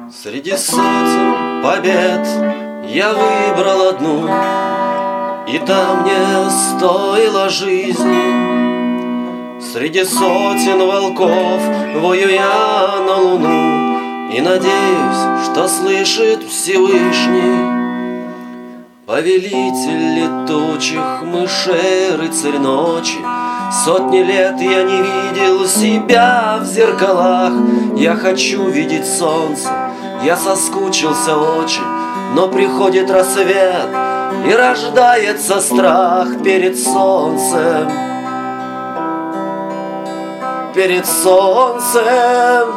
Среди сотен побед я выбрал одну, и та мне стоила жизни. Среди сотен волков вою я на луну и надеюсь, что слышит Всевышний. Повелитель летучих мышей, рыцарь ночи, сотни лет я не видел себя в зеркалах. Я хочу видеть солнце, я соскучился очень, но приходит рассвет и рождается страх перед солнцем. Перед солнцем.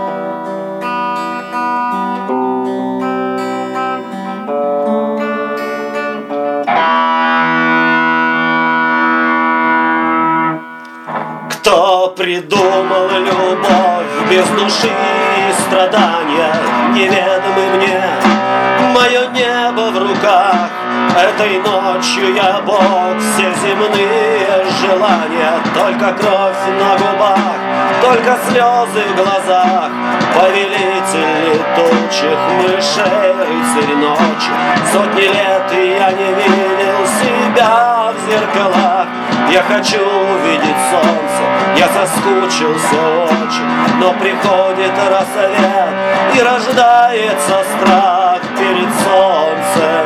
Кто придумал любовь без души и страдания, неведомы мне, мое небо в руках. Этой ночью я Бог, все земные желания, только кровь на губах, только слезы в глазах. Повелитель летучих мышей, рыцарь ночи, сотни лет и я не видел себя в зеркалах. Я хочу увидеть солнце, я соскучился очень, но приходит рассвет и рождается страх перед солнцем.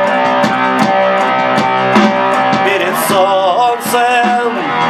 Перед солнцем.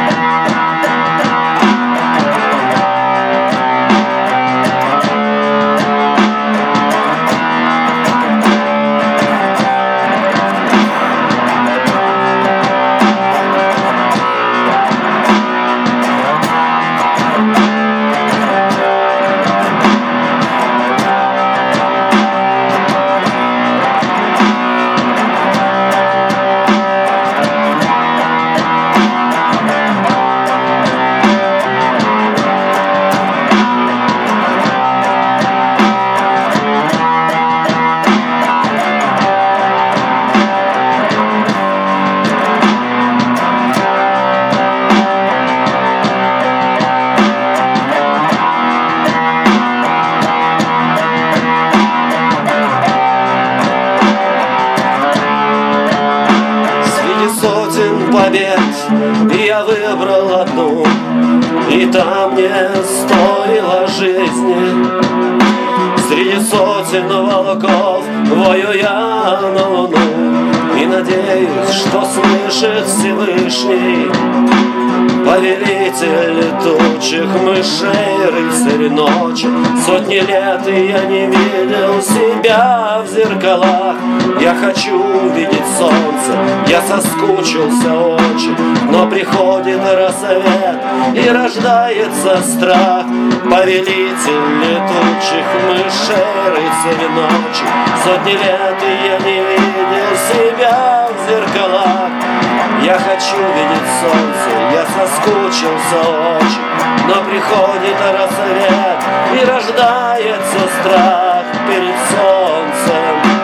Побед я выбрал одну, и та мне стоила жизни. Среди сотен волков вою я на луну и надеюсь, что слышит Всевышний. Повелитель летучих мышей, рыцарь ночи, сотни лет и я не видел себя в зеркалах. Я хочу увидеть солнце, я соскучился очень, но приходит рассвет и рождается страх. Повелитель летучих мышей, рыцарь ночи, сотни лет и я не видел себя в зеркалах. Я хочу видеть солнце, я соскучился очень, но приходит рассвет и рождается страх перед солнцем.